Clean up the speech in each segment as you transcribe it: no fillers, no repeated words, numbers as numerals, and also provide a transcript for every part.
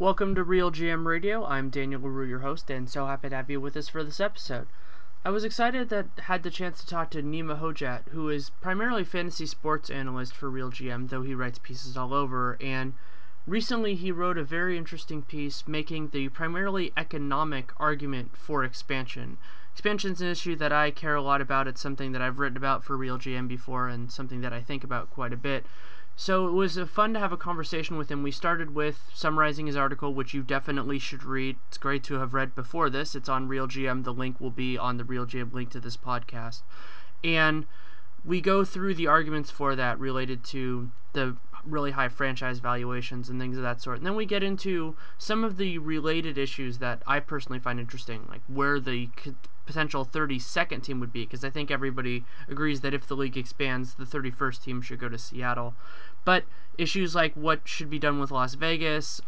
Welcome to Real GM Radio. I'm Daniel LaRue, your host, and so happy to have you with us for this episode. I was excited that I had the chance to talk to Nima Hojat, who is primarily a fantasy sports analyst for Real GM, though he writes pieces all over, and recently he wrote a very interesting piece making the primarily economic argument for expansion. Expansion is an issue that I care a lot about. It's something that I've written about for Real GM before and something that I think about quite a bit. So it was fun to have a conversation with him. We started with summarizing his article, which you definitely should read. It's great to have read before this. It's on Real GM. The link will be on the Real GM link to this podcast. And we go through the arguments for that related to the really high franchise valuations and things of that sort. And then we get into some of the related issues that I personally find interesting, like where the potential 32nd team would be, because I think everybody agrees that if the league expands, the 31st team should go to Seattle. But issues like what should be done with Las Vegas,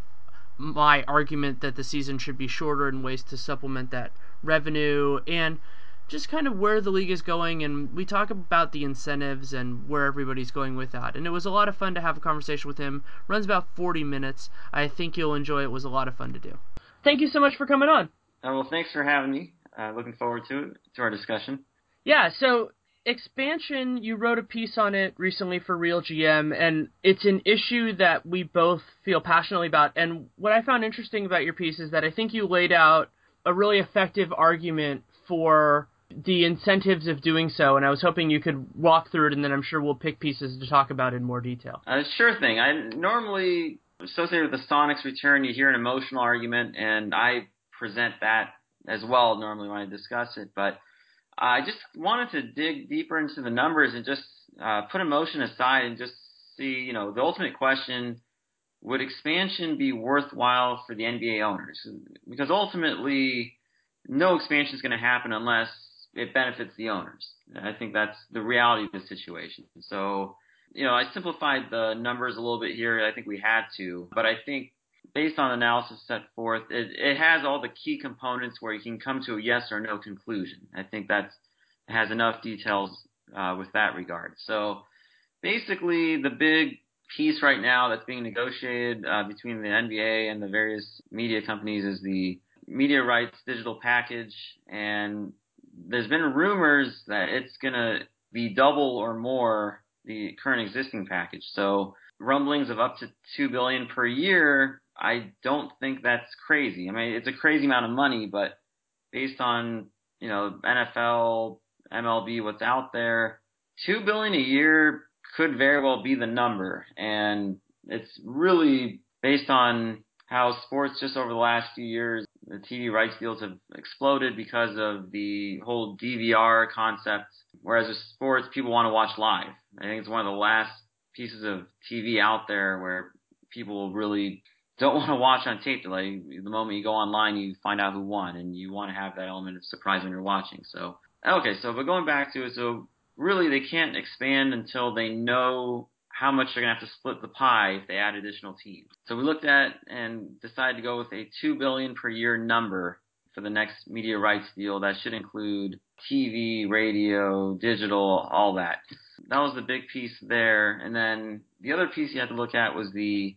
my argument that the season should be shorter and ways to supplement that revenue, and just kind of where the league is going, and we talk about the incentives and where everybody's going with that. And it was a lot of fun to have a conversation with him. Runs about 40 minutes. I think you'll enjoy it. It was a lot of fun to do. Thank you so much for coming on. Well, thanks for having me. Looking forward to our discussion. Yeah, so expansion, you wrote a piece on it recently for Real GM, and it's an issue that we both feel passionately about. And what I found interesting about your piece is that I think you laid out a really effective argument for the incentives of doing so, and I was hoping you could walk through it, and then I'm sure we'll pick pieces to talk about in more detail. Sure thing. I normally, associated with the Sonics return, you hear an emotional argument, and I present that as well normally when I discuss it, but I just wanted to dig deeper into the numbers and just put emotion aside and just see, the ultimate question: would expansion be worthwhile for the NBA owners? Because ultimately, no expansion is going to happen unless it benefits the owners. I think that's the reality of the situation. So, I simplified the numbers a little bit here. I think we had to, but I think based on the analysis set forth, it has all the key components where you can come to a yes or no conclusion. I think that has enough details with that regard. So basically, the big piece right now that's being negotiated between the NBA and the various media companies is the media rights digital package, and there's been rumors that it's going to be double or more the current existing package. So rumblings of up to $2 billion per year, I don't think that's crazy. I mean, it's a crazy amount of money, but based on, NFL, MLB, what's out there, $2 billion a year could very well be the number. And it's really based on how sports just over the last few years, the TV rights deals have exploded because of the whole DVR concept. Whereas with sports, people want to watch live. I think it's one of the last pieces of TV out there where people really don't want to watch on tape delay. The moment you go online, you find out who won, and you want to have that element of surprise when you're watching. So, but going back to it, so really they can't expand until they know how much they're going to have to split the pie if they add additional teams. So we looked at and decided to go with a $2 billion per year number for the next media rights deal. That should include TV, radio, digital, all that. That was the big piece there. And then the other piece you had to look at was the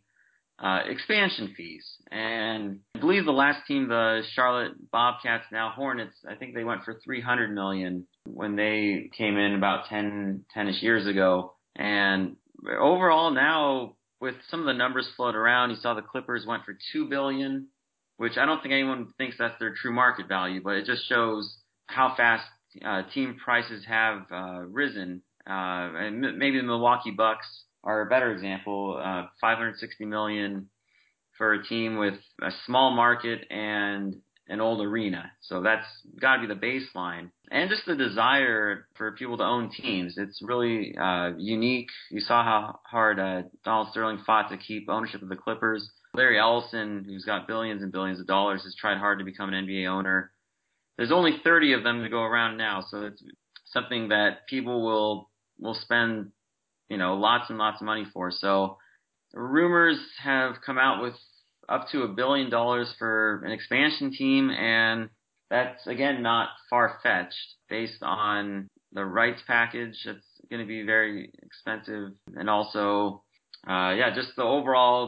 expansion fees. And I believe the last team, the Charlotte Bobcats, now Hornets, I think they went for $300 million when they came in about 10-ish years ago. And overall now, with some of the numbers floated around, you saw the Clippers went for $2 billion, which I don't think anyone thinks that's their true market value, but it just shows how fast team prices have risen. And maybe the Milwaukee Bucks are a better example. $560 million for a team with a small market and an old arena. So that's got to be the baseline. And just the desire for people to own teams. It's really unique. You saw how hard Donald Sterling fought to keep ownership of the Clippers. Larry Ellison, who's got billions and billions of dollars, has tried hard to become an NBA owner. There's only 30 of them to go around now, so it's something that people will spend lots and lots of money for. So rumors have come out with up to $1 billion for an expansion team, and that's, again, not far-fetched based on the rights package. It's going to be very expensive, and also, just the overall, the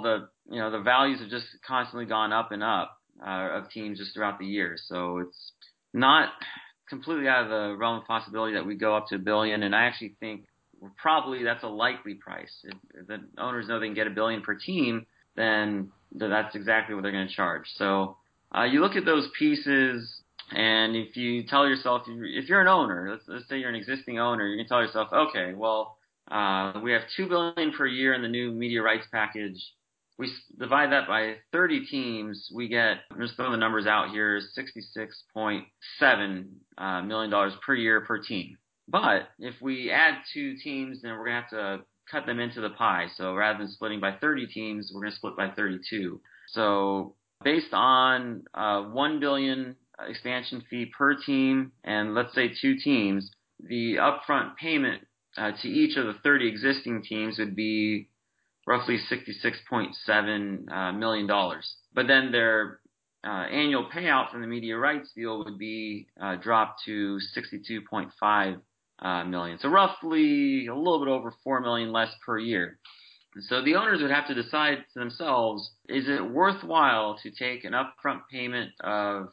the values have just constantly gone up and up of teams just throughout the year. So it's not completely out of the realm of possibility that we go up to $1 billion. And I actually think probably that's a likely price. If the owners know they can get $1 billion per team, then that's exactly what they're going to charge. So you look at those pieces, and if you tell yourself, if you're an owner, let's say you're an existing owner, you can tell yourself, okay, well, we have $2 billion per year in the new media rights package. We divide that by 30 teams, we get, I'm just throwing the numbers out here, $66.7 million per year per team. But if we add 2 teams, then we're going to have to cut them into the pie. So rather than splitting by 30 teams, we're going to split by 32. So based on $1 billion expansion fee per team, and let's say 2 teams, the upfront payment to each of the 30 existing teams would be roughly $66.7 million. But then their annual payout from the media rights deal would be dropped to $62.5 million. So roughly a little bit over $4 million less per year. So the owners would have to decide to themselves, is it worthwhile to take an upfront payment of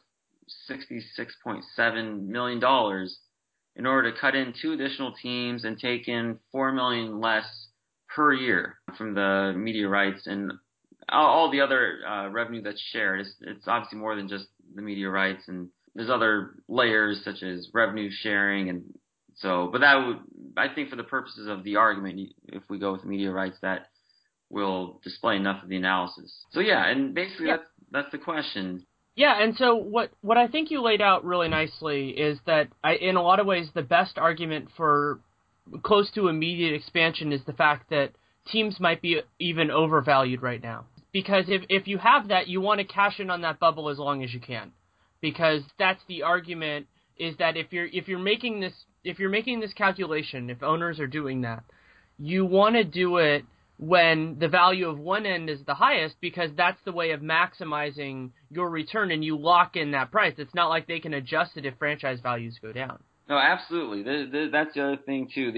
$66.7 million in order to cut in 2 additional teams and take in $4 million less per year from the media rights and all the other revenue that's shared. It's obviously more than just the media rights, and there's other layers such as revenue sharing, and so. But that would, I think, for the purposes of the argument, if we go with media rights, that will display enough of the analysis. So yeah, and basically that's the question. Yeah, and so what I think you laid out really nicely is that in a lot of ways the best argument for close to immediate expansion is the fact that teams might be even overvalued right now. Because if you have that, you want to cash in on that bubble as long as you can. Because that's the argument, is that if you're making this calculation, if owners are doing that, you want to do it when the value of one end is the highest, because that's the way of maximizing your return, and you lock in that price. It's not like they can adjust it if franchise values go down. No, absolutely. That's the other thing too.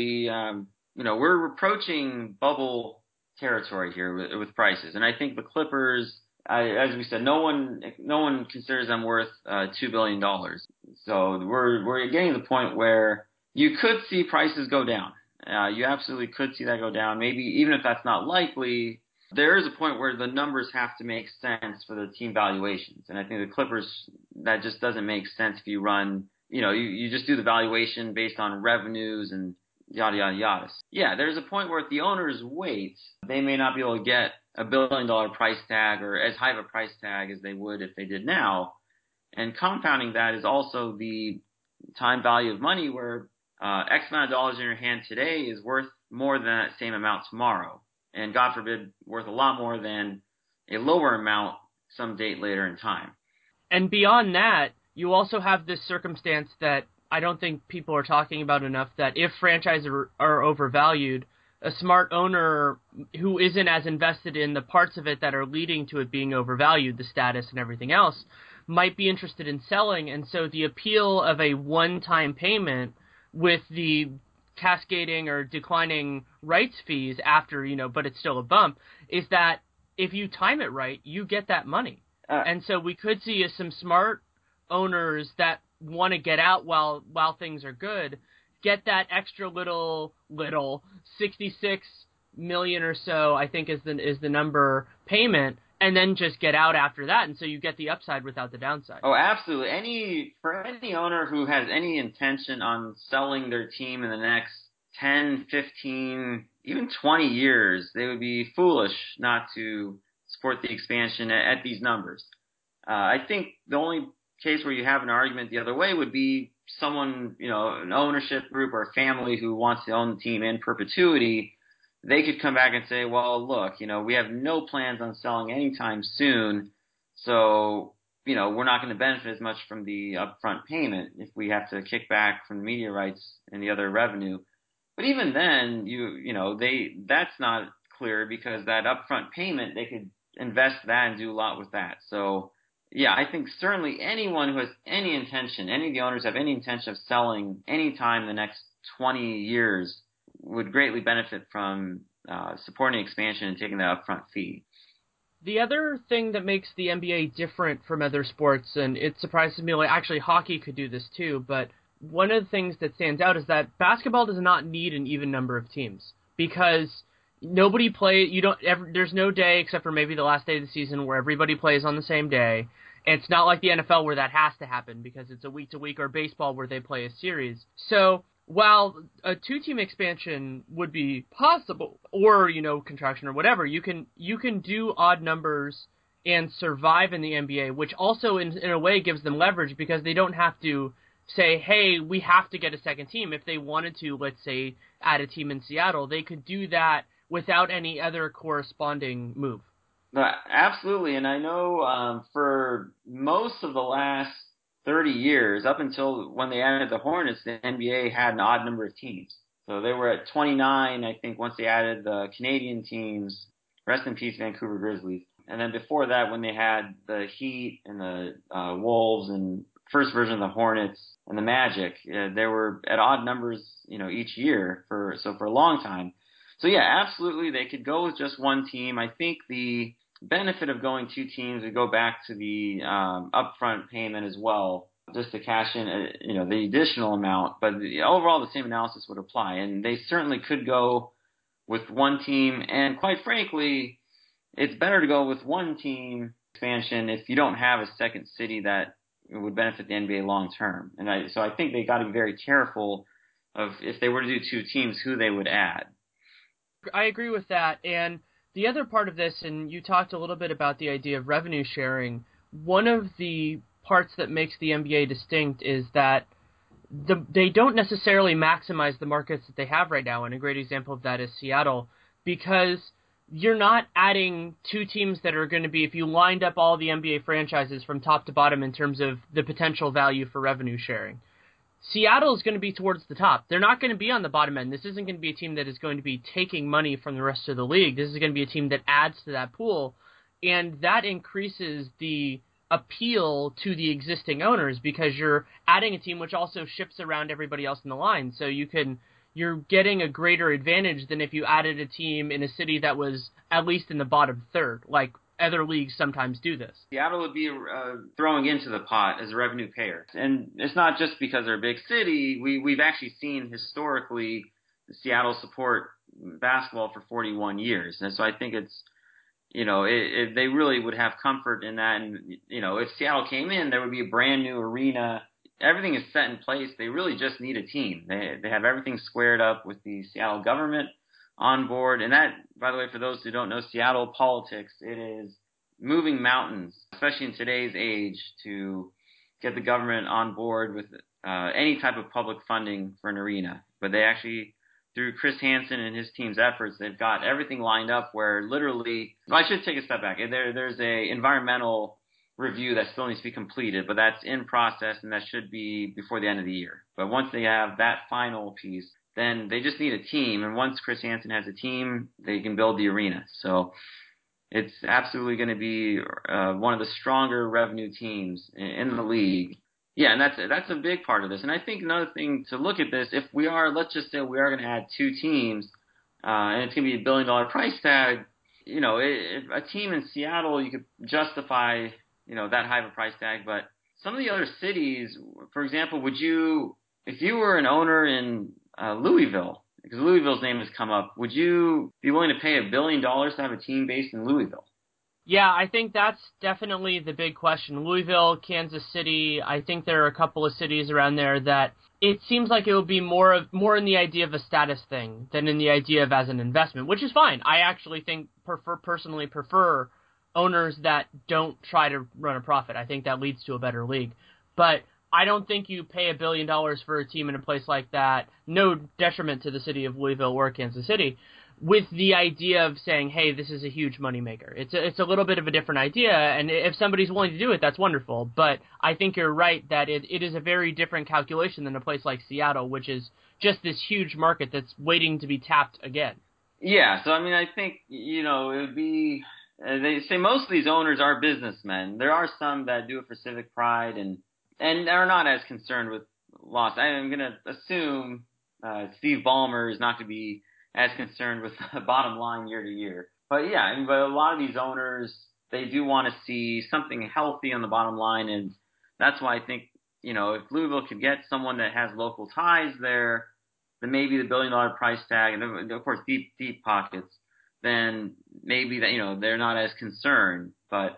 We're approaching bubble territory here with prices, and I think the Clippers, as we said, no one considers them worth $2 billion. So we're getting to the point where you could see prices go down. You absolutely could see that go down. Maybe even if that's not likely, there is a point where the numbers have to make sense for the team valuations. And I think the Clippers, that just doesn't make sense if you run, you just do the valuation based on revenues and yada, yada, yada. Yeah, there's a point where if the owners wait, they may not be able to get $1 billion price tag or as high of a price tag as they would if they did now. And compounding that is also the time value of money, where X amount of dollars in your hand today is worth more than that same amount tomorrow. And God forbid, worth a lot more than a lower amount some date later in time. And beyond that, you also have this circumstance that I don't think people are talking about enough, that if franchises are overvalued, a smart owner who isn't as invested in the parts of it that are leading to it being overvalued, the status and everything else, might be interested in selling. And so the appeal of a one-time payment with the cascading or declining rights fees after, but it's still a bump, is that if you time it right, you get that money. And so we could see some smart owners that want to get out while things are good, get that extra little 66 million or so, I think is the number, payment, and then just get out after that, and so you get the upside without the downside. Oh, absolutely. For any owner who has any intention on selling their team in the next 10, 15, even 20 years, they would be foolish not to support the expansion at these numbers. I think the only case where you have an argument the other way would be someone, an ownership group or a family who wants to own the team in perpetuity. They could come back and say, well, look, we have no plans on selling anytime soon, so, we're not going to benefit as much from the upfront payment if we have to kick back from the media rights and the other revenue. But even then, that's not clear, because that upfront payment, they could invest that and do a lot with that. So, yeah, I think certainly anyone who has any of the owners have any intention of selling any time in the next 20 years would greatly benefit from supporting expansion and taking that upfront fee. The other thing that makes the NBA different from other sports, and it surprises me, like actually hockey could do this too, but one of the things that stands out is that basketball does not need an even number of teams because nobody play. You don't ever. There's no day except for maybe the last day of the season where everybody plays on the same day. And it's not like the NFL where that has to happen because it's a week to week, or baseball where they play a series. So while a two-team expansion would be possible, or contraction or whatever, you can do odd numbers and survive in the NBA, which also in a way gives them leverage because they don't have to say, hey, we have to get a second team. If they wanted to, let's say, add a team in Seattle, they could do that without any other corresponding move. Absolutely, and I know for most of the last 30 years, up until when they added the Hornets, the NBA had an odd number of teams. So they were at 29, I think, once they added the Canadian teams. Rest in peace, Vancouver Grizzlies. And then before that, when they had the Heat and the Wolves and first version of the Hornets and the Magic, they were at odd numbers, each year for a long time. So yeah, absolutely, they could go with just one team. I think the benefit of going two teams would go back to the upfront payment as well, just to cash in, the additional amount. But overall, the same analysis would apply, and they certainly could go with one team. And quite frankly, it's better to go with one team expansion if you don't have a second city that would benefit the NBA long term. And so I think they got to be very careful of if they were to do two teams, who they would add. I agree with that, and the other part of this, and you talked a little bit about the idea of revenue sharing, one of the parts that makes the NBA distinct is that they don't necessarily maximize the markets that they have right now, and a great example of that is Seattle, because you're not adding two teams that are going to be, if you lined up all the NBA franchises from top to bottom in terms of the potential value for revenue sharing, Seattle is going to be towards the top. They're not going to be on the bottom end. This isn't going to be a team that is going to be taking money from the rest of the league. This is going to be a team that adds to that pool, and that increases the appeal to the existing owners because you're adding a team which also ships around everybody else in the line. So you're getting a greater advantage than if you added a team in a city that was at least in the bottom third, like other leagues sometimes do this. Seattle would be throwing into the pot as a revenue payer. And it's not just because they're a big city. We've actually seen historically Seattle support basketball for 41 years. And so I think it's, they really would have comfort in that. And, if Seattle came in, there would be a brand new arena. Everything is set in place. They really just need a team. They have everything squared up with the Seattle government on board. And that, by the way, for those who don't know Seattle politics, it is moving mountains, especially in today's age, to get the government on board with any type of public funding for an arena. But they actually, through Chris Hansen and his team's efforts, they've got everything lined up where literally, I should take a step back. There's a environmental review that still needs to be completed, but that's in process, and that should be before the end of the year. But once they have that final piece, then they just need a team. And once Chris Hansen has a team, they can build the arena. So it's absolutely going to be one of the stronger revenue teams in the league. Yeah, and that's a big part of this. And I think another thing to look at this, if we are, let's just say we are going to add two teams, and it's going to be $1 billion price tag, if a team in Seattle, you could justify, that high of a price tag. But some of the other cities, for example, if you were an owner in Louisville, because Louisville's name has come up, would you be willing to pay $1 billion to have a team based in Louisville? Yeah, I think that's definitely the big question. Louisville, Kansas City, I think there are a couple of cities around there that it seems like it would be more in the idea of a status thing than in the idea of as an investment, which is fine. I actually personally prefer owners that don't try to run a profit. I think that leads to a better league. But I don't think you pay $1 billion for a team in a place like that, no detriment to the city of Louisville or Kansas City, with the idea of saying, hey, this is a huge moneymaker. It's a little bit of a different idea, and if somebody's willing to do it, that's wonderful. But I think you're right that it is a very different calculation than a place like Seattle, which is just this huge market that's waiting to be tapped again. Yeah, so I think, it would be, they say most of these owners are businessmen. There are some that do it for civic pride and are not as concerned with loss. I'm going to assume Steve Ballmer is not going to be as concerned with the bottom line year to year. But yeah, but a lot of these owners, they do want to see something healthy on the bottom line, and that's why I think, if Louisville could get someone that has local ties there, then maybe the $1 billion price tag, and of course deep pockets, then maybe that, they're not as concerned. But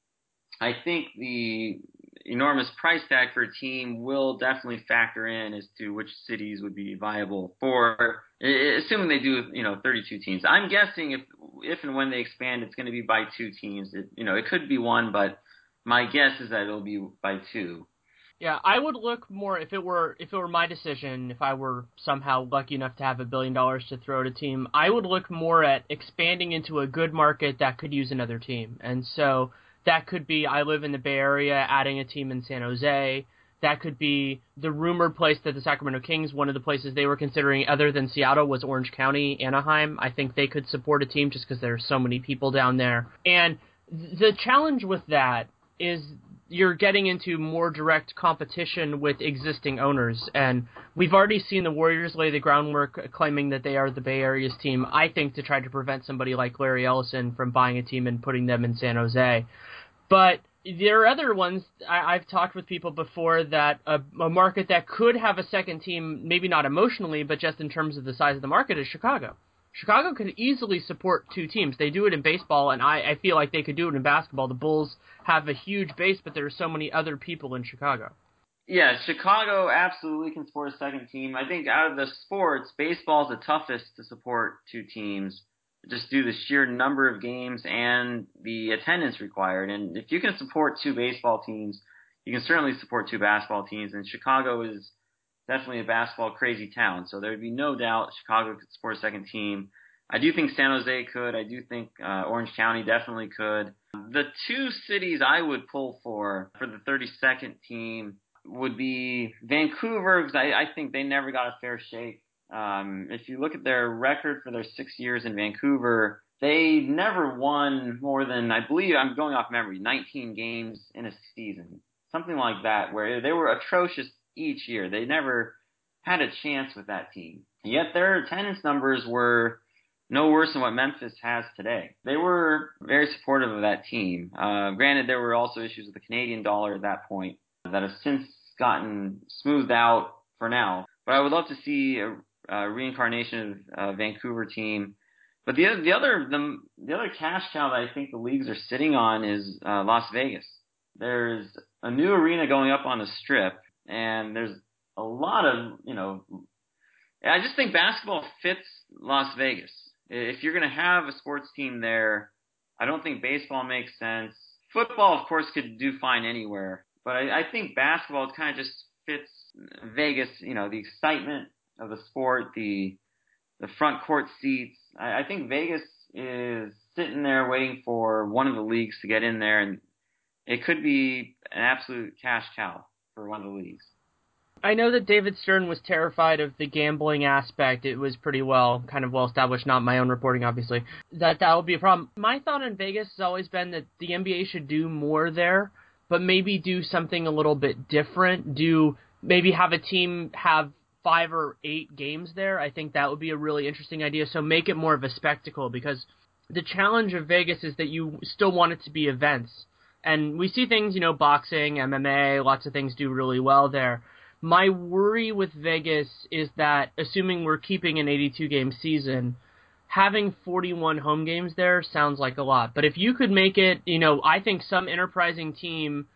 I think the enormous price tag for a team will definitely factor in as to which cities would be viable for, assuming they do, 32 teams. I'm guessing if and when they expand, it's going to be by 2 teams. It could be 1, but my guess is that it'll be by 2. Yeah, I would look more if it were my decision, if I were somehow lucky enough to have $1 billion to throw at a team, I would look more at expanding into a good market that could use another team. And so that could be, I live in the Bay Area, adding a team in San Jose. That could be the rumored place that the Sacramento Kings, one of the places they were considering other than Seattle was Orange County, Anaheim. I think they could support a team just because there are so many people down there. And the challenge with that is you're getting into more direct competition with existing owners. And we've already seen the Warriors lay the groundwork claiming that they are the Bay Area's team, I think, to try to prevent somebody like Larry Ellison from buying a team and putting them in San Jose. But there are other ones. I've talked with people before that a market that could have a second team, maybe not emotionally, but just in terms of the size of the market, is Chicago. Chicago could easily support 2 teams. They do it in baseball, and I feel like they could do it in basketball. The Bulls have a huge base, but there are so many other people in Chicago. Yeah, Chicago absolutely can support a second team. I think out of the sports, baseball is the toughest to support 2 teams, just due to the sheer number of games and the attendance required. And if you can support 2 baseball teams, you can certainly support 2 basketball teams. And Chicago is definitely a basketball crazy town, so there would be no doubt Chicago could support a second team. I do think San Jose could. I do think Orange County definitely could. The 2 cities I would pull for the 32nd team would be Vancouver, because I think they never got a fair shake. If you look at their record for their 6 years in Vancouver, they never won more than, I believe, I'm going off memory, 19 games in a season. Something like that, where they were atrocious each year. They never had a chance with that team. Yet their attendance numbers were no worse than what Memphis has today. They were very supportive of that team. Granted, there were also issues with the Canadian dollar at that point that have since gotten smoothed out for now. But I would love to see a reincarnation of a Vancouver team. But the other cash cow that I think the leagues are sitting on is Las Vegas. There's a new arena going up on the Strip, and there's a lot of, I just think basketball fits Las Vegas. If you're going to have a sports team there, I don't think baseball makes sense. Football, of course, could do fine anywhere, but I think basketball kind of just fits Vegas, the excitement of the sport, the front court seats. I think Vegas is sitting there waiting for one of the leagues to get in there, and it could be an absolute cash cow for one of the leagues. I know that David Stern was terrified of the gambling aspect. It was pretty well established, not my own reporting, obviously, that would be a problem. My thought on Vegas has always been that the NBA should do more there, but maybe do something a little bit different. Maybe have a team have 5 or 8 games there. I think that would be a really interesting idea. So make it more of a spectacle, because the challenge of Vegas is that you still want it to be events. And we see things, boxing, MMA, lots of things do really well there. My worry with Vegas is that, assuming we're keeping an 82-game season, having 41 home games there sounds like a lot. But if you could make it, I think some enterprising team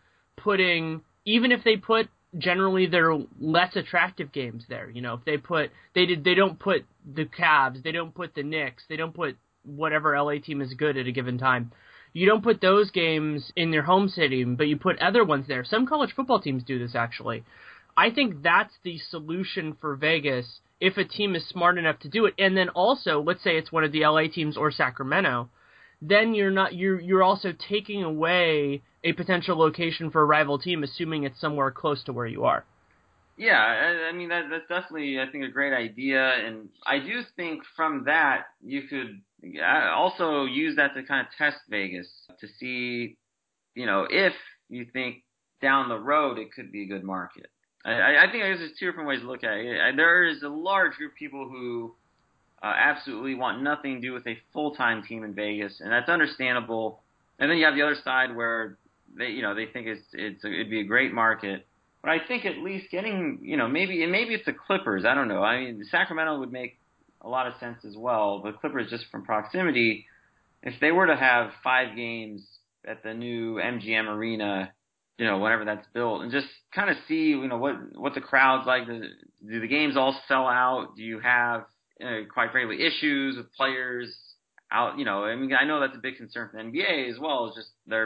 even if they put generally their less attractive games there, if they don't put the Cavs, they don't put the Knicks, they don't put whatever LA team is good at a given time. You don't put those games in their home city, but you put other ones there. Some college football teams do this, actually. I think that's the solution for Vegas if a team is smart enough to do it. And then also, let's say it's one of the LA teams or Sacramento, then you're also taking away a potential location for a rival team, assuming it's somewhere close to where you are. Yeah, I mean that's definitely, I think, a great idea, and I do think from that you could also use that to kind of test Vegas to see, if you think down the road it could be a good market. I think there's 2 different ways to look at it. There is a large group of people who absolutely want nothing to do with a full-time team in Vegas, and that's understandable. And then you have the other side where they think it'd be a great market. But I think at least getting, maybe it's the Clippers. I don't know. I mean, Sacramento would make a lot of sense as well. The Clippers, just from proximity, if they were to have 5 games at the new MGM Arena, whenever that's built, and just kind of see, what the crowd's like. Do the games all sell out? Do you have, quite frankly, issues with players out? I mean, I know that's a big concern for the NBA as well. Is just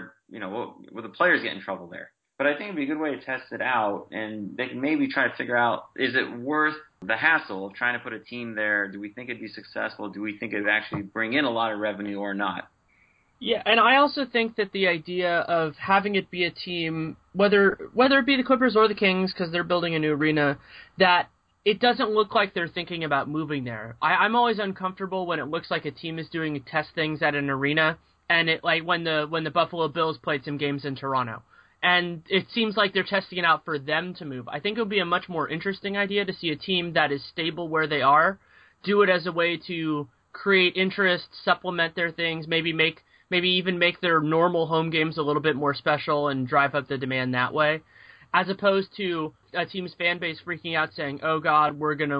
will the players get in trouble there? But I think it'd be a good way to test it out, and they can maybe try to figure out, is it worth the hassle of trying to put a team there? Do we think it'd be successful? Do we think it'd actually bring in a lot of revenue or not? Yeah, and I also think that the idea of having it be a team, whether it be the Clippers or the Kings, because they're building a new arena, that it doesn't look like they're thinking about moving there. I'm always uncomfortable when it looks like a team is doing test things at an arena, and it like when the Buffalo Bills played some games in Toronto. And it seems like they're testing it out for them to move. I think it would be a much more interesting idea to see a team that is stable where they are, do it as a way to create interest, supplement their things, maybe even make their normal home games a little bit more special and drive up the demand that way, as opposed to a team's fan base freaking out saying, "Oh God, we're gonna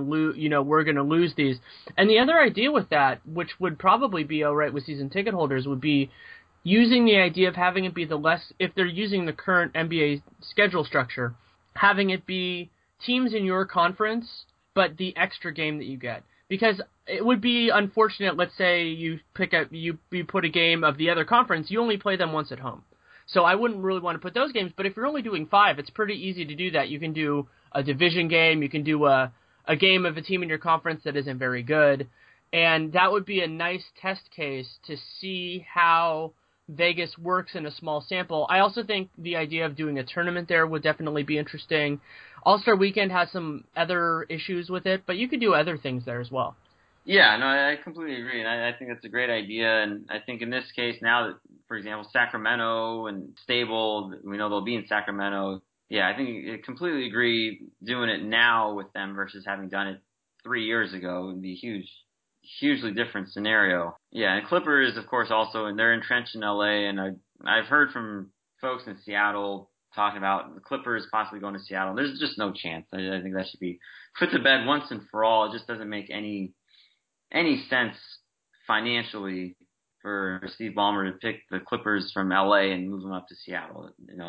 lose these." And the other idea with that, which would probably be all right with season ticket holders, would be using the idea of having it be if they're using the current NBA schedule structure, having it be teams in your conference, but the extra game that you get. Because it would be unfortunate, let's say you put a game of the other conference, you only play them once at home. So I wouldn't really want to put those games, but if you're only doing 5, it's pretty easy to do that. You can do a division game, you can do a game of a team in your conference that isn't very good, and that would be a nice test case to see how Vegas works in a small sample. I also think the idea of doing a tournament there would definitely be interesting. All-Star Weekend has some other issues with it, but you could do other things there as well. Yeah, no, I completely agree, and I think that's a great idea. And I think in this case, now that, for example, Sacramento and stable, we know they'll be in Sacramento. Yeah, I think I completely agree. Doing it now with them versus having done it 3 years ago would be hugely different scenario. Yeah, and Clippers, of course, also, and they're entrenched in LA, and I've heard from folks in Seattle talking about the Clippers possibly going to Seattle. There's just no chance. I think that should be put to bed once and for all. It just doesn't make any sense financially for Steve Ballmer to pick the Clippers from LA and move them up to Seattle.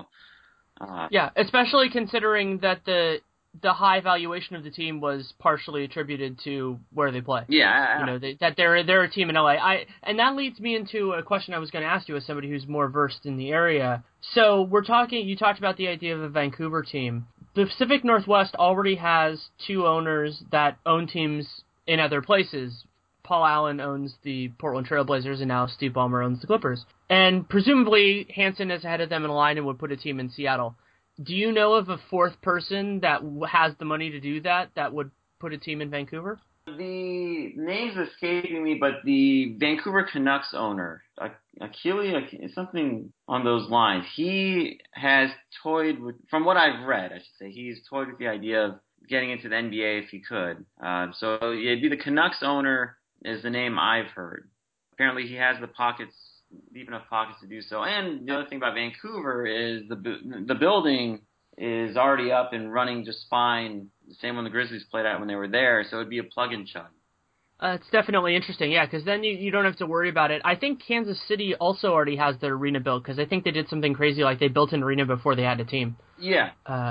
Yeah, especially considering that the high valuation of the team was partially attributed to where they play. Yeah, that they're a team in LA. And that leads me into a question I was going to ask you as somebody who's more versed in the area. So you talked about the idea of a Vancouver team. The Pacific Northwest already has 2 owners that own teams in other places. Paul Allen owns the Portland Trail Blazers, and now Steve Ballmer owns the Clippers. And presumably, Hansen is ahead of them in line and would put a team in Seattle. Do you know of a 4th person that has the money to do that would put a team in Vancouver? The name's escaping me, but the Vancouver Canucks owner, Achille, something on those lines, he has toyed with, from what I've read, I should say, he's toyed with the idea of getting into the NBA if he could. So it'd be the Canucks owner is the name I've heard. Apparently he has deep enough pockets to do so. And the other thing about Vancouver is the building is already up and running just fine. The same one the Grizzlies played at when they were there, so it'd be a plug and chug. It's definitely interesting, yeah, because then you don't have to worry about it. I think Kansas City also already has their arena built, because I think they did something crazy, like they built an arena before they had a team. Yeah.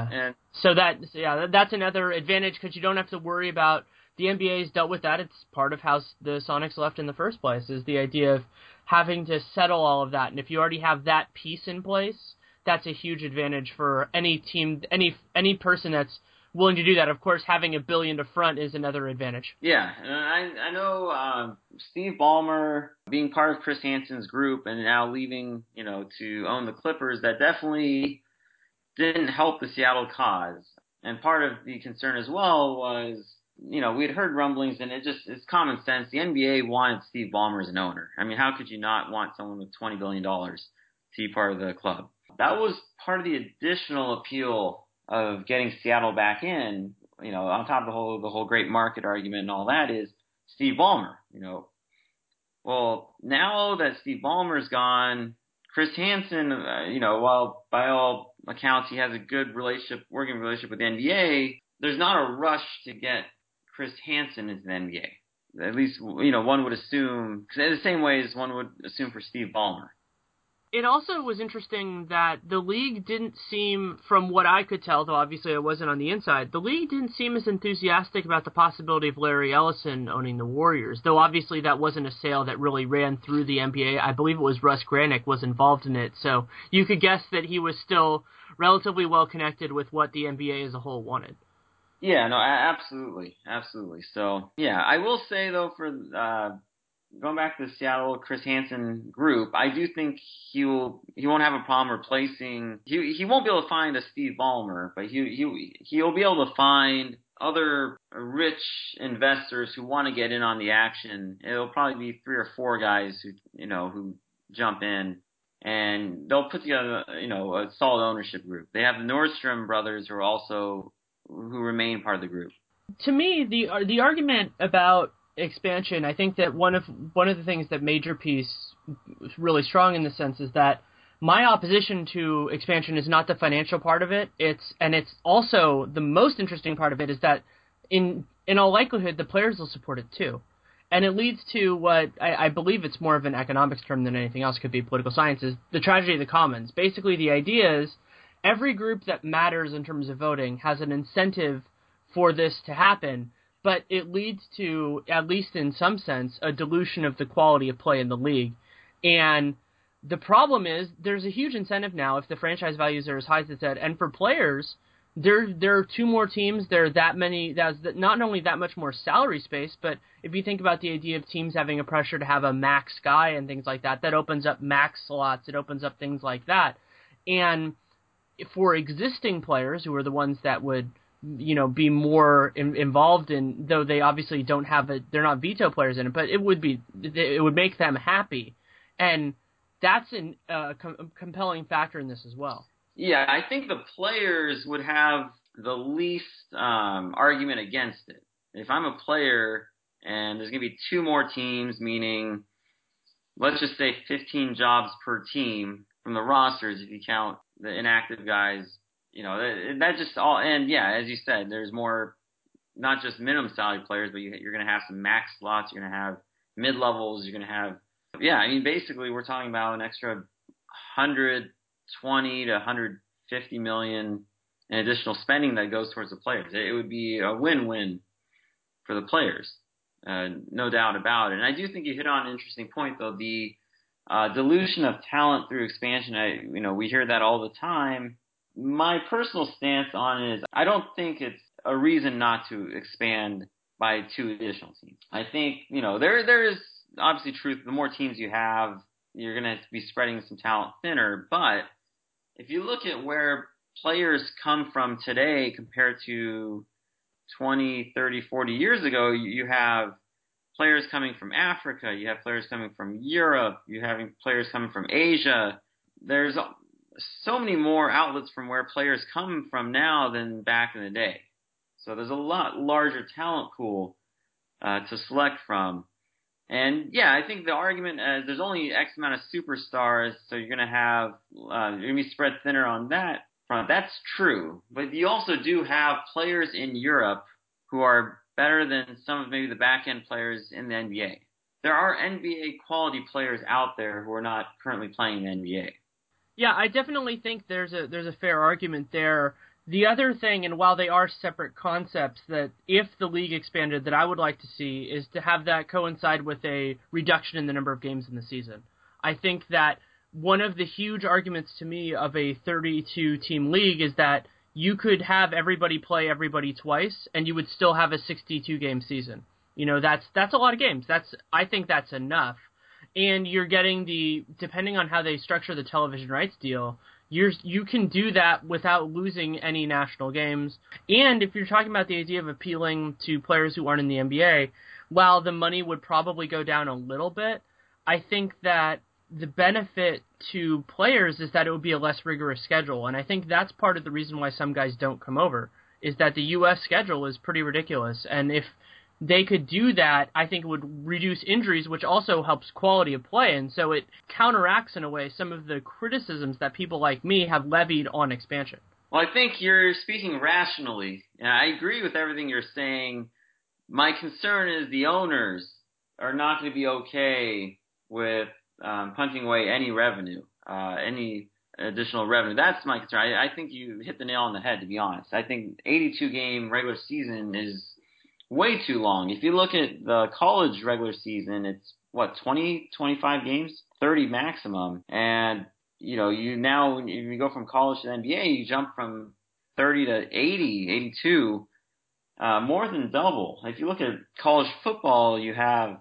So that's another advantage, because you don't have to worry about. The NBA's dealt with that. It's part of how the Sonics left in the first place, is the idea of having to settle all of that. And if you already have that piece in place, that's a huge advantage for any team, any person that's willing to do that. Of course, having $1 billion to front is another advantage. Yeah, and I know Steve Ballmer being part of Chris Hansen's group and now leaving, to own the Clippers, that definitely didn't help the Seattle cause. And part of the concern as well was, we'd heard rumblings, and it's common sense. The NBA wanted Steve Ballmer as an owner. I mean, how could you not want someone with $20 billion to be part of the club? That was part of the additional appeal of getting Seattle back in, on top of the whole great market argument and all that, is Steve Ballmer. Well, now that Steve Ballmer's gone, Chris Hansen, while by all accounts he has a good working relationship with the NBA, there's not a rush to get Chris Hansen into the NBA. At least, one would assume, in the same way as one would assume for Steve Ballmer. It also was interesting that the league didn't seem, from what I could tell, though obviously I wasn't on the inside, the league didn't seem as enthusiastic about the possibility of Larry Ellison owning the Warriors, though obviously that wasn't a sale that really ran through the NBA. I believe it was Russ Granick was involved in it, so you could guess that he was still relatively well connected with what the NBA as a whole wanted. Yeah, no, absolutely. So, yeah, I will say, though, for going back to the Seattle Chris Hansen group, I do think he won't have a problem replacing. He won't be able to find a Steve Ballmer, but he'll be able to find other rich investors who want to get in on the action. It'll probably be 3 or 4 guys who jump in, and they'll put together a solid ownership group. They have the Nordstrom brothers who remain part of the group. To me, the argument about expansion, I think that one of the things that made your piece really strong in the sense is that my opposition to expansion is not the financial part of it. It's also the most interesting part of it is that in all likelihood the players will support it too. And it leads to what I believe it's more of an economics term than anything else, could be political science, is the tragedy of the commons. Basically the idea is every group that matters in terms of voting has an incentive for this to happen, but it leads to, at least in some sense, a dilution of the quality of play in the league. And the problem is there's a huge incentive now if the franchise values are as high as it's at. And for players, there are 2 more teams. There are that many. That's not only that much more salary space, but if you think about the idea of teams having a pressure to have a max guy and things like that, that opens up max slots. It opens up things like that. And for existing players who are the ones that would be more involved in, though they obviously don't have they're not veto players in it, but it would make them happy, and that's a compelling factor in this as well. Yeah, I think the players would have the least argument against it. If I'm a player and there's going to be 2 more teams, meaning let's just say 15 jobs per team from the rosters if you count the inactive guys. That just all, and yeah, as you said, there's more, not just minimum salary players, but you're going to have some max slots, you're going to have mid-levels, you're going to have, basically we're talking about an extra 120 to 150 million in additional spending that goes towards the players. It would be a win-win for the players, no doubt about it. And I do think you hit on an interesting point, though, the dilution of talent through expansion. We hear that all the time. My personal stance on it is I don't think it's a reason not to expand by 2 additional teams. I think, there is obviously truth. The more teams you have, you're going to be spreading some talent thinner. But if you look at where players come from today compared to 20, 30, 40 years ago, you have players coming from Africa, you have players coming from Europe, you're having players coming from Asia. There's so many more outlets from where players come from now than back in the day. So there's a lot larger talent pool to select from. And yeah, I think the argument is there's only X amount of superstars, so you're going to be spread thinner on that front. That's true. But you also do have players in Europe who are better than some of maybe the back-end players in the NBA. There are NBA quality players out there who are not currently playing in the NBA. Yeah, I definitely think there's a fair argument there. The other thing, and while they are separate concepts, that if the league expanded, that I would like to see is to have that coincide with a reduction in the number of games in the season. I think that one of the huge arguments to me of a 32-team league is that you could have everybody play everybody twice, and you would still have a 62-game season. That's a lot of games. I think that's enough. And you're getting depending on how they structure the television rights deal, you can do that without losing any national games. And if you're talking about the idea of appealing to players who aren't in the NBA, while the money would probably go down a little bit, I think that the benefit to players is that it would be a less rigorous schedule. And I think that's part of the reason why some guys don't come over, is that the U.S. schedule is pretty ridiculous. And if they could do that, I think it would reduce injuries, which also helps quality of play. And so it counteracts, in a way, some of the criticisms that people like me have levied on expansion. Well, I think you're speaking rationally. And I agree with everything you're saying. My concern is the owners are not going to be okay with punting away any revenue, any additional revenue. That's my concern. I think you hit the nail on the head, to be honest. I think 82-game regular season is way too long. If you look at the college regular season, it's, 20, 25 games? 30 maximum. And, you now, when you go from college to the NBA, you jump from 30 to 80, 82. More than double. If you look at college football, you have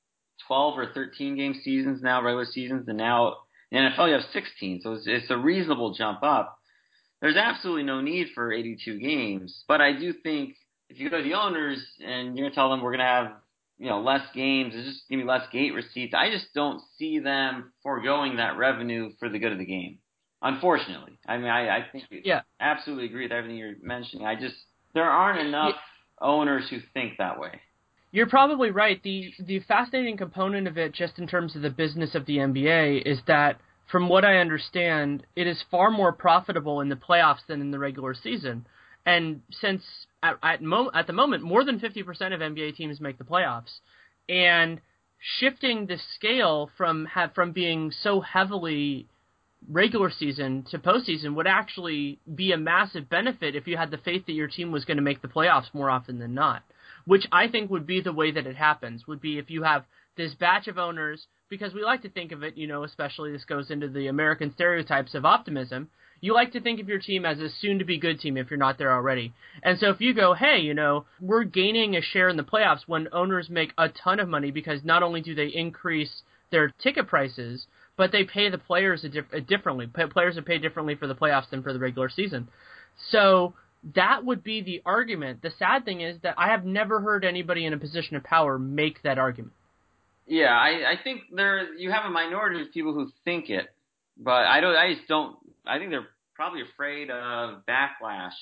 12 or 13 game seasons now, regular seasons, and now in the NFL you have 16. So it's a reasonable jump up. There's absolutely no need for 82 games, but I do think if you go to the owners and you're going to tell them we're going to have less games, it's just give me less gate receipts, I just don't see them foregoing that revenue for the good of the game. Unfortunately, I mean I think absolutely agree with everything you're mentioning. There aren't enough owners who think that way. You're probably right. The fascinating component of it, just in terms of the business of the NBA, is that, from what I understand, it is far more profitable in the playoffs than in the regular season. And since at the moment, more than 50% of NBA teams make the playoffs, and shifting the scale from being so heavily regular season to postseason would actually be a massive benefit if you had the faith that your team was going to make the playoffs more often than not, which I think would be the way that it happens, would be if you have this batch of owners, because we like to think of it, especially this goes into the American stereotypes of optimism, you like to think of your team as a soon-to-be good team if you're not there already. And so if you go, hey, we're gaining a share in the playoffs when owners make a ton of money because not only do they increase their ticket prices, but they pay the players differently. Players are paid differently for the playoffs than for the regular season. So that would be the argument. The sad thing is that I have never heard anybody in a position of power make that argument. Yeah, I think you have a minority of people who think it, but I think they're probably afraid of backlash.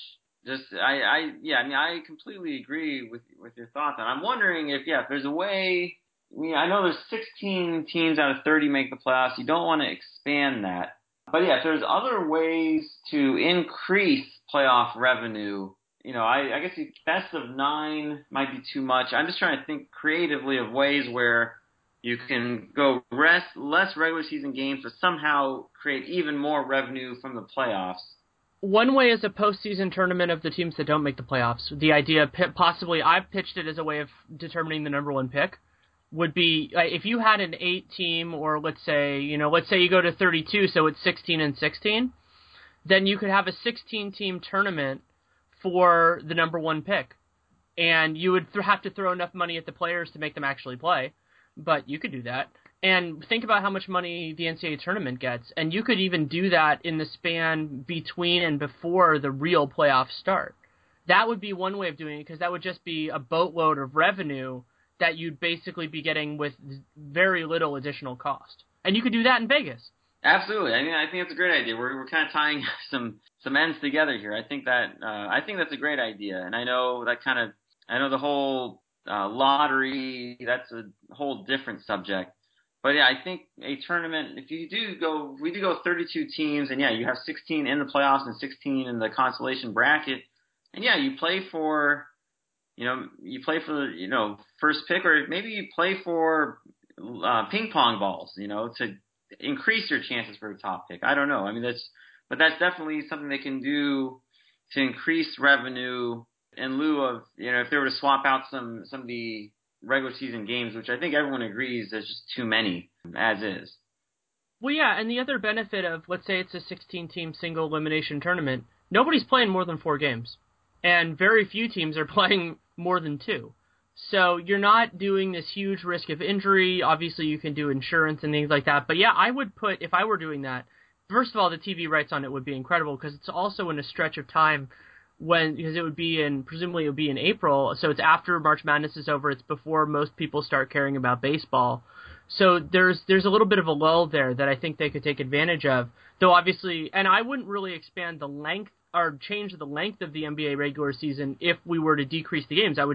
I completely agree with your thoughts. And I'm wondering if there's a way. I know there's 16 teams out of 30 make the playoffs. You don't want to expand that. But if there's other ways to increase playoff revenue, I guess the best of 9 might be too much. I'm just trying to think creatively of ways where you can go less regular season games, but somehow create even more revenue from the playoffs. One way is a postseason tournament of the teams that don't make the playoffs. The idea, possibly, I've pitched it as a way of determining the number one pick, would be if you had an 8-team, or let's say you go to 32, so it's 16 and 16, then you could have a 16-team tournament for the number one pick, and you would have to throw enough money at the players to make them actually play, but you could do that. And think about how much money the NCAA tournament gets, and you could even do that in the span between and before the real playoffs start. That would be one way of doing it, because that would just be a boatload of revenue that you'd basically be getting with very little additional cost. And you could do that in Vegas. Absolutely. I think that's a great idea. We're kind of tying some ends together here. I think that's a great idea. And I know the whole lottery, that's a whole different subject. But I think a tournament, we do go 32 teams, and you have 16 in the playoffs and 16 in the consolation bracket. And you play for the first pick, or maybe you play for ping pong balls, to increase your chances for a top pick. I don't know. But that's definitely something they can do to increase revenue in lieu of, if they were to swap out some of the regular season games, which I think everyone agrees there's just too many as is. Well, yeah, and the other benefit of, let's say it's a 16-team single elimination tournament, nobody's playing more than 4 games. And very few teams are playing more than 2. So you're not doing this huge risk of injury. Obviously, you can do insurance and things like that. But I would put, if I were doing that, first of all, the TV rights on it would be incredible, because it's also in a stretch of time because it would be presumably it would be in April. So it's after March Madness is over. It's before most people start caring about baseball. So there's a little bit of a lull there that I think they could take advantage of. Though obviously, and I wouldn't really expand the length or change the length of the NBA regular season if we were to decrease the games. I would just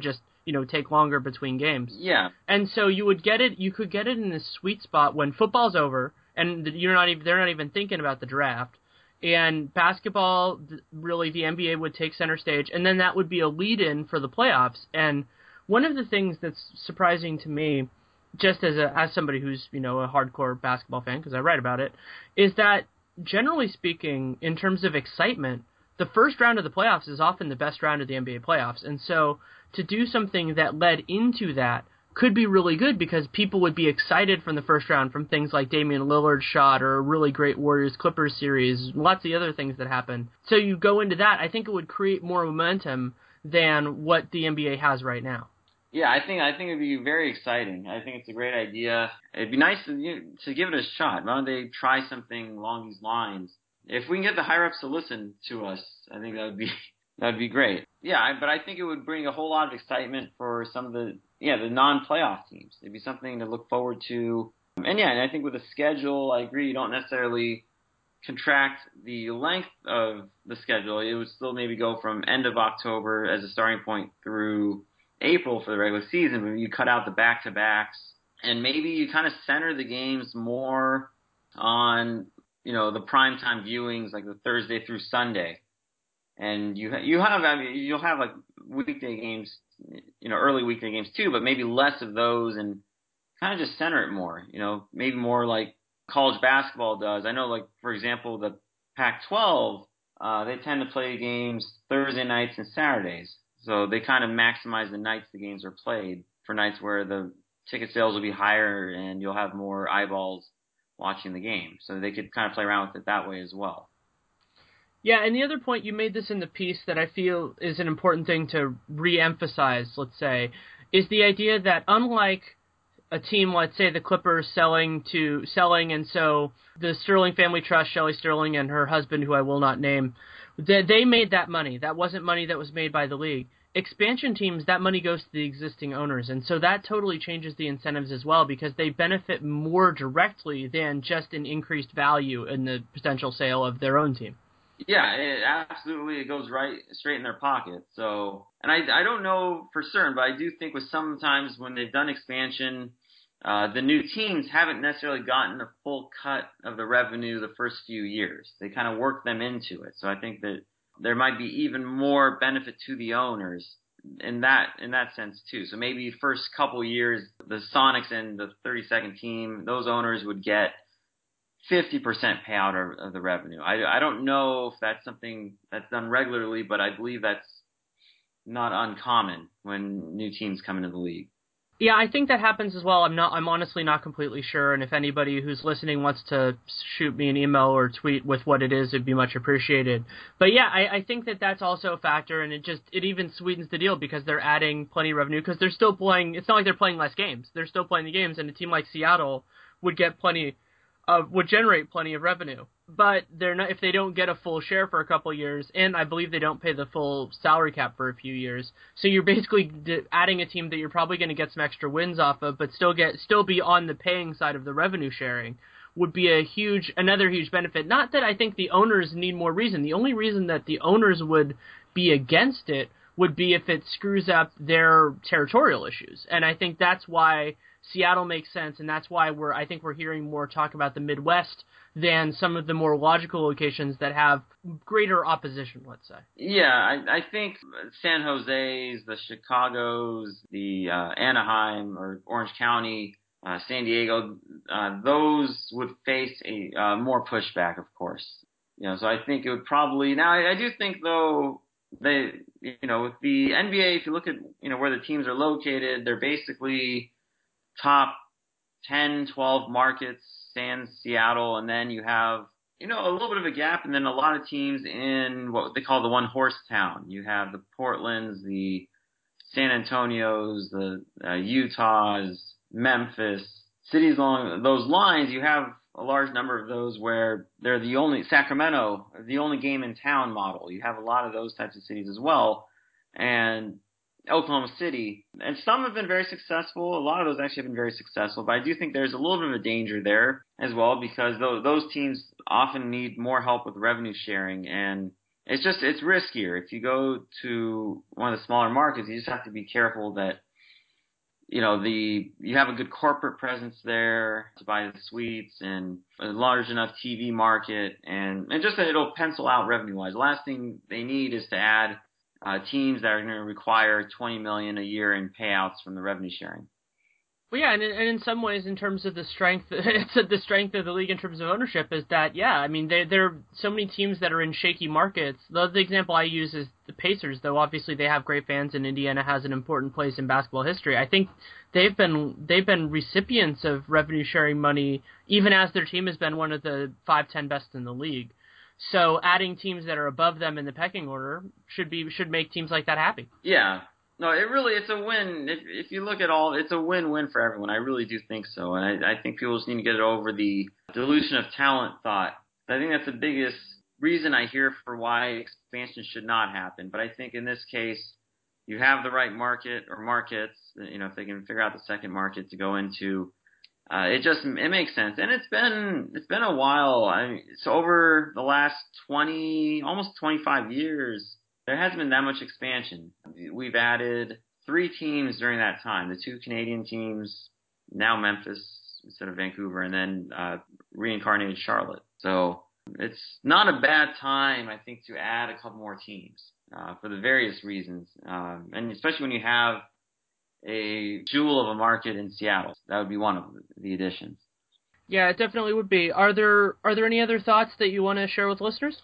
take longer between games. Yeah. And so you could get it in this sweet spot when football's over and they're not even thinking about the draft. And basketball, really, the NBA would take center stage, and then that would be a lead-in for the playoffs. And one of the things that's surprising to me, just as somebody who's a hardcore basketball fan because I write about it, is that generally speaking, in terms of excitement, the first round of the playoffs is often the best round of the NBA playoffs. And so to do something that led into that could be really good because people would be excited from the first round from things like Damian Lillard's shot or a really great Warriors-Clippers series, lots of the other things that happen. So you go into that, I think it would create more momentum than what the NBA has right now. Yeah, I think it'd be very exciting. I think it's a great idea. It'd be nice to give it a shot. Why don't they try something along these lines? If we can get the higher ups to listen to us, I think that would be great. Yeah, but I think it would bring a whole lot of excitement for some of the non-playoff teams. It'd be something to look forward to. And I think with the schedule, I agree. You don't necessarily contract the length of the schedule. It would still maybe go from end of October as a starting point through April for the regular season, but you cut out the back-to-backs, and maybe you kind of center the games more on, the primetime viewings, like the Thursday through Sunday. And you'll have like weekday games, early weekday games too, but maybe less of those and kind of just center it more, maybe more like college basketball does. I know, like, for example, the Pac-12, they tend to play games Thursday nights and Saturdays. So they kind of maximize the nights the games are played for nights where the ticket sales will be higher and you'll have more eyeballs watching the game. So they could kind of play around with it that way as well. Yeah, and the other point, you made this in the piece that I feel is an important thing to re-emphasize, let's say, is the idea that unlike a team, let's say the Clippers selling, and so the Sterling Family Trust, Shelley Sterling and her husband, who I will not name, they made that money. That wasn't money that was made by the league. Expansion teams, that money goes to the existing owners, and so that totally changes the incentives as well because they benefit more directly than just an increased value in the potential sale of their own team. Yeah, it goes right straight in their pocket. So, and I don't know for certain, but I do think with sometimes when they've done expansion, the new teams haven't necessarily gotten a full cut of the revenue the first few years. They kind of work them into it. So I think that there might be even more benefit to the owners in that sense too. So maybe first couple years, the Sonics and the 32nd team, those owners would get 50% payout of the revenue. I don't know if that's something that's done regularly, but I believe that's not uncommon when new teams come into the league. Yeah, I think that happens as well. I'm honestly not completely sure, and if anybody who's listening wants to shoot me an email or tweet with what it is, it'd be much appreciated. But yeah, I think that that's also a factor, and it even sweetens the deal because they're adding plenty of revenue because they're still playing. It's not like they're playing less games. They're still playing the games, and a team like Seattle would generate plenty of revenue. But they're not if they don't get a full share for a couple of years, and I believe they don't pay the full salary cap for a few years. So you're basically adding a team that you're probably going to get some extra wins off of, but still be on the paying side of the revenue sharing would be another huge benefit. Not that I think the owners need more reason. The only reason that the owners would be against it would be if it screws up their territorial issues. And I think that's why Seattle makes sense, and that's why I think we're hearing more talk about the Midwest than some of the more logical locations that have greater opposition, let's say. Yeah, I think San Jose's, the Chicago's, the Anaheim or Orange County, San Diego, those would face a more pushback, of course. So I think it would probably. Now, I do think though with the NBA, if you look at where the teams are located, they're basically top 10, 12 markets, sans Seattle, and then you have, a little bit of a gap, and then a lot of teams in what they call the one-horse town. You have the Portlands, the San Antonios, the Utahs, Memphis, cities along those lines. You have a large number of those where they're Sacramento, the only game in town model. You have a lot of those types of cities as well, and Oklahoma City, and some have been very successful. A lot of those actually have been very successful, but I do think there's a little bit of a danger there as well because those teams often need more help with revenue sharing, and it's riskier. If you go to one of the smaller markets, you just have to be careful that you have a good corporate presence there to buy the suites and a large enough TV market and just that it'll pencil out revenue wise. The last thing they need is to add teams that are going to require $20 million a year in payouts from the revenue sharing. Well, yeah, and in some ways, in terms of the strength, it's the strength of the league in terms of ownership is that, yeah, I mean, there are so many teams that are in shaky markets. The example I use is the Pacers, though obviously they have great fans and Indiana has an important place in basketball history. I think they've been recipients of revenue sharing money, even as their team has been one of the 5-10 best in the league. So adding teams that are above them in the pecking order should make teams like that happy. Yeah. No, it's a win. If you look at it's a win-win for everyone. I really do think so. And I think people just need to get over the dilution of talent thought. I think that's the biggest reason I hear for why expansion should not happen. But I think in this case, you have the right market or markets, if they can figure out the second market to go into, it makes sense. And it's been a while. So over the last almost 25 years, there hasn't been that much expansion. We've added 3 teams during that time, the 2 Canadian teams, now Memphis instead of Vancouver, and then reincarnated Charlotte. So it's not a bad time, I think, to add a couple more teams for the various reasons. And especially when you have a jewel of a market in Seattle. That would be one of the additions. Yeah, it definitely would be. Are there any other thoughts that you want to share with listeners?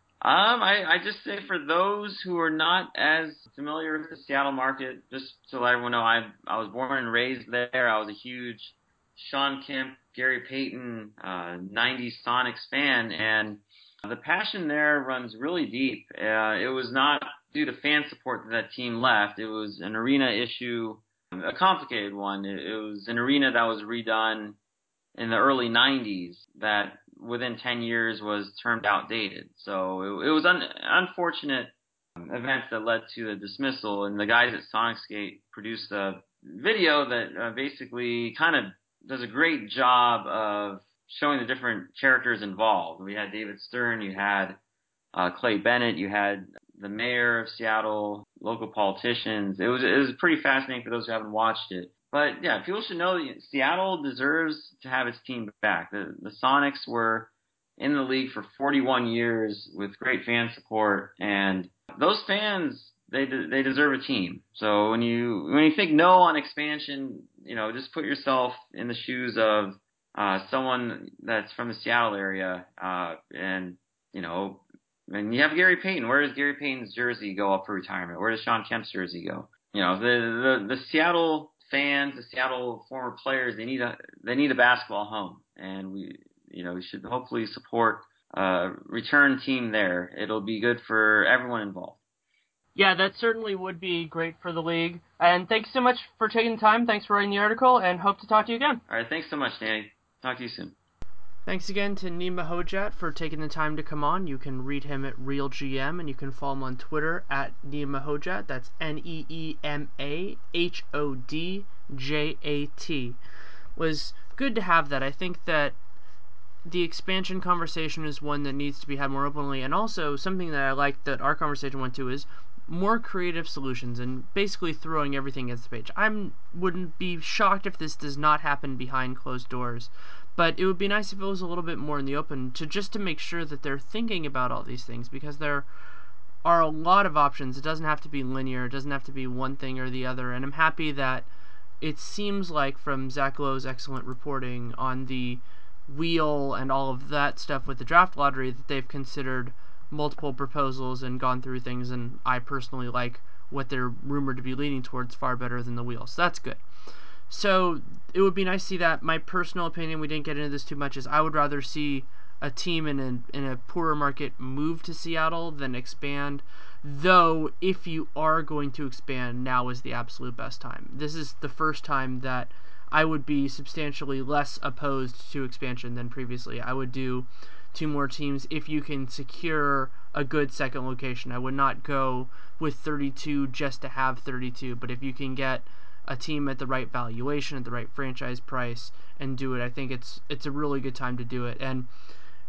I just say for those who are not as familiar with the Seattle market, just to let everyone know, I was born and raised there. I was a huge Shawn Kemp, Gary Payton, 90s Sonics fan, and the passion there runs really deep. It was not due to fan support that team left. It was an arena issue, a complicated one. It was an arena that was redone in the early 90s that within 10 years was termed outdated. So it was unfortunate events that led to the dismissal, and the guys at Sonicsgate produced a video that basically kind of does a great job of showing the different characters involved. We had David Stern, you had Clay Bennett, you had the mayor of Seattle, local politicians. It was pretty fascinating for those who haven't watched it. But yeah, people should know that Seattle deserves to have its team back. The Sonics were in the league for 41 years with great fan support, and those fans they deserve a team. So when you think no on expansion, just put yourself in the shoes of someone that's from the Seattle area, and you have Gary Payton. Where does Gary Payton's jersey go up for retirement? Where does Shawn Kemp's jersey go? The Seattle fans, the Seattle former players, they need a basketball home, and we should hopefully support a return team there. It'll be good for everyone involved. Yeah, that certainly would be great for the league. And thanks so much for taking the time. Thanks for writing the article, and hope to talk to you again. All right, thanks so much, Danny. Talk to you soon. Thanks again to Nima Hojat for taking the time to come on. You can read him at RealGM, and you can follow him on Twitter at Nima Hojat. That's NeemaHojat. Was good to have that. I think that the expansion conversation is one that needs to be had more openly, and also something that I like that our conversation went to is more creative solutions and basically throwing everything against the page. I wouldn't be shocked if this does not happen behind closed doors, but it would be nice if it was a little bit more in the open to make sure that they're thinking about all these things, because there are a lot of options. It doesn't have to be linear. It doesn't have to be one thing or the other, and I'm happy that it seems like from Zach Lowe's excellent reporting on the wheel and all of that stuff with the draft lottery that they've considered multiple proposals and gone through things, and I personally like what they're rumored to be leaning towards far better than the wheel, so that's good. So it would be nice to see that. My personal opinion, we didn't get into this too much, is I would rather see a team in a poorer market move to Seattle than expand, though if you are going to expand, now is the absolute best time. This is the first time that I would be substantially less opposed to expansion than previously. I would do 2 more teams if you can secure a good second location. I would not go with 32 just to have 32, but if you can get a team at the right valuation, at the right franchise price, and do it, I think it's a really good time to do it. And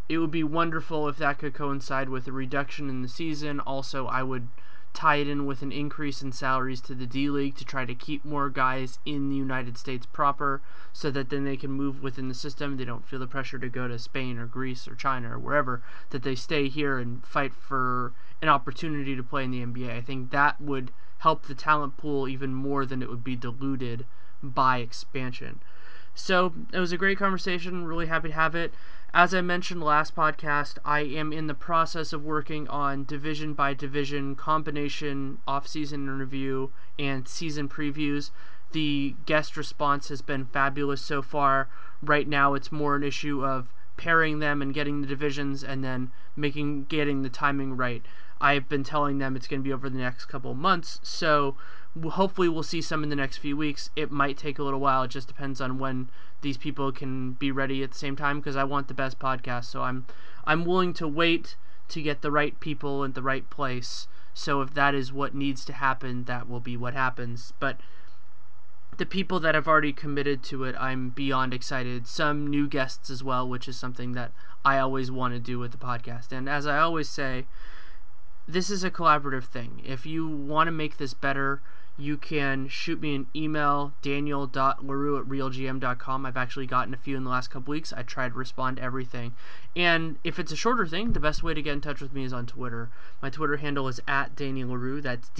it would be wonderful if that could coincide with a reduction in the season. Also, I would tie it in with an increase in salaries to the D-League to try to keep more guys in the United States proper, so that then they can move within the system. They don't feel the pressure to go to Spain or Greece or China or wherever, that they stay here and fight for an opportunity to play in the NBA. I think that would help the talent pool even more than it would be diluted by expansion. So it was a great conversation. Really happy to have it. As I mentioned last podcast, I am in the process of working on division by division combination off-season interview and season previews. The guest response has been fabulous so far. Right now, it's more an issue of pairing them and getting the divisions, and then getting the timing right. I've been telling them it's going to be over the next couple of months, so hopefully we'll see some in the next few weeks. It might take a little while. It just depends on when these people can be ready at the same time, because I want the best podcast. So I'm willing to wait to get the right people in the right place. So if that is what needs to happen, that will be what happens. But the people that have already committed to it, I'm beyond excited. Some new guests as well, which is something that I always want to do with the podcast. And as I always say, this is a collaborative thing. If you want to make this better, you can shoot me an email, daniel.larue@realgm.com. I've actually gotten a few in the last couple weeks. I try to respond to everything. And if it's a shorter thing, the best way to get in touch with me is on Twitter. My Twitter handle is @DannyLaRue. That's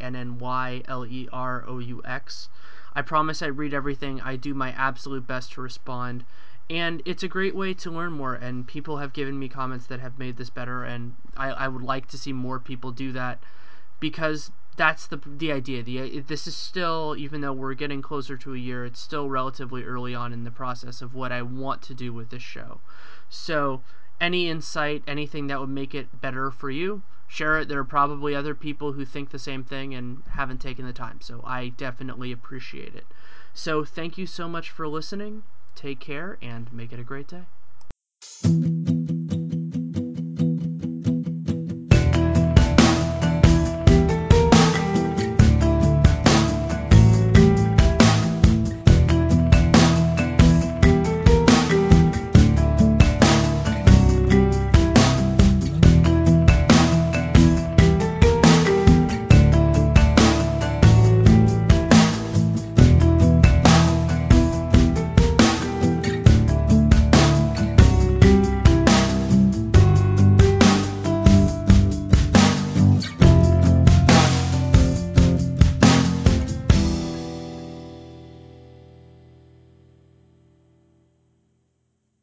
DANNYLEROUX. I promise I read everything. I do my absolute best to respond. And it's a great way to learn more, and people have given me comments that have made this better, and I would like to see more people do that, because that's the idea. This is still, even though we're getting closer to a year, it's still relatively early on in the process of what I want to do with this show. So any insight, anything that would make it better for you, share it. There are probably other people who think the same thing and haven't taken the time, so I definitely appreciate it. So thank you so much for listening. Take care and make it a great day.